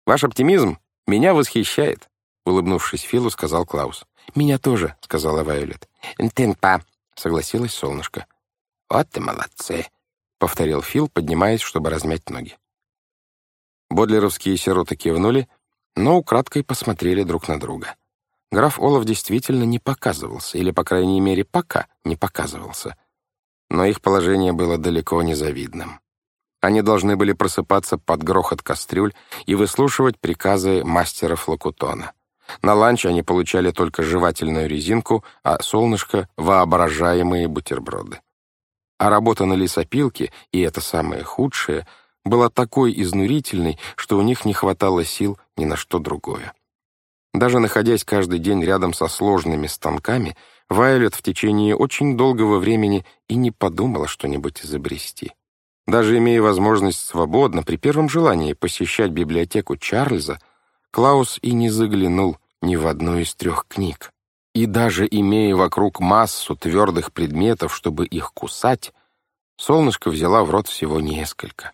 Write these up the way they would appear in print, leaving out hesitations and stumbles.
Ваш оптимизм меня восхищает», — улыбнувшись Филу, сказал Клаус. «Меня тоже», — сказала Вайолет. «Тенпа», — согласилась Солнышко. «Вот и молодцы», — повторил Фил, поднимаясь, чтобы размять ноги. Бодлеровские сироты кивнули, но украдкой посмотрели друг на друга. Граф Олаф действительно не показывался, или, по крайней мере, пока не показывался. Но их положение было далеко не завидным. Они должны были просыпаться под грохот кастрюль и выслушивать приказы мастеров Лакутона. На ланч они получали только жевательную резинку, а Солнышко — воображаемые бутерброды. А работа на лесопилке, и это самое худшее, была такой изнурительной, что у них не хватало сил ни на что другое. Даже находясь каждый день рядом со сложными станками, Вайолет в течение очень долгого времени и не подумала что-нибудь изобрести. Даже имея возможность свободно, при первом желании посещать библиотеку Чарльза, Клаус и не заглянул ни в одну из 3 книг. И даже имея вокруг массу твердых предметов, чтобы их кусать, Солнышко взяла в рот всего несколько.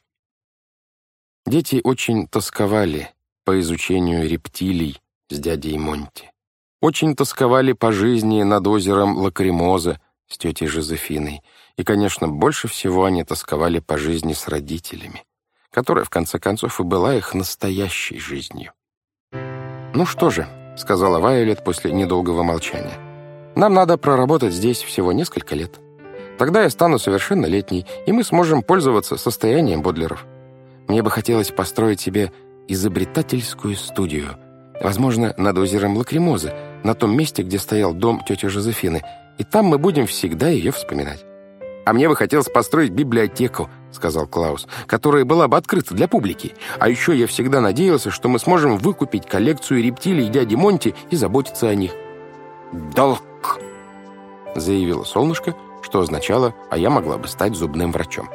Дети очень тосковали по изучению рептилий с дядей Монти. Очень тосковали по жизни над озером Лакримоза с тетей Жозефиной. И, конечно, больше всего они тосковали по жизни с родителями, которая, в конце концов, и была их настоящей жизнью. «Ну что же», — сказала Вайолет после недолгого молчания, «нам надо проработать здесь всего несколько лет. Тогда я стану совершеннолетней, и мы сможем пользоваться состоянием Бодлеров. Мне бы хотелось построить себе изобретательскую студию, возможно, над озером Лакримоза, на том месте, где стоял дом тети Жозефины, и там мы будем всегда ее вспоминать». «А мне бы хотелось построить библиотеку», — сказал Клаус, «которая была бы открыта для публики. А еще я всегда надеялся, что мы сможем выкупить коллекцию рептилий дяди Монти и заботиться о них». «Долг», — заявила Солнышко, что означало, а я могла бы стать зубным врачом.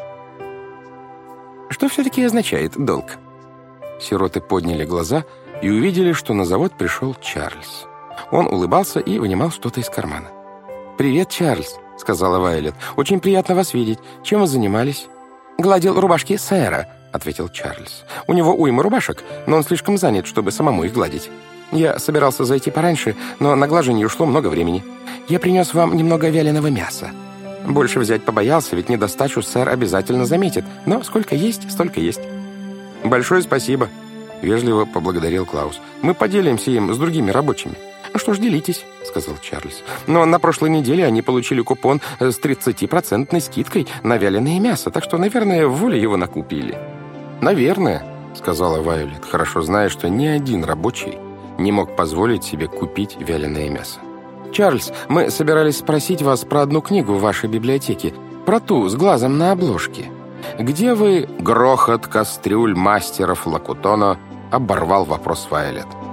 «Что все-таки означает долг?» Сироты подняли глаза и увидели, что на завод пришел Чарльз. Он улыбался и вынимал что-то из кармана. «Привет, Чарльз», — сказала Вайолет. «Очень приятно вас видеть. Чем вы занимались?» «Гладил рубашки сэра», — ответил Чарльз. «У него уйма рубашек, но он слишком занят, чтобы самому их гладить. Я собирался зайти пораньше, но на глажение ушло много времени. Я принес вам немного вяленого мяса. Больше взять побоялся, ведь недостачу сэр обязательно заметит, но сколько есть, столько есть». «Большое спасибо», — вежливо поблагодарил Клаус. «Мы поделимся им с другими рабочими». «Что ж, делитесь», — сказал Чарльз. «Но на прошлой неделе они получили купон с 30% скидкой на вяленое мясо, так что, наверное, в воле его накупили». «Наверное», — сказала Вайолет, хорошо зная, что ни один рабочий не мог позволить себе купить вяленое мясо. «Чарльз, мы собирались спросить вас про одну книгу в вашей библиотеке, про ту с глазом на обложке. Где вы...» Грохот кастрюль мастеров Лакутона оборвал вопрос Вайолет.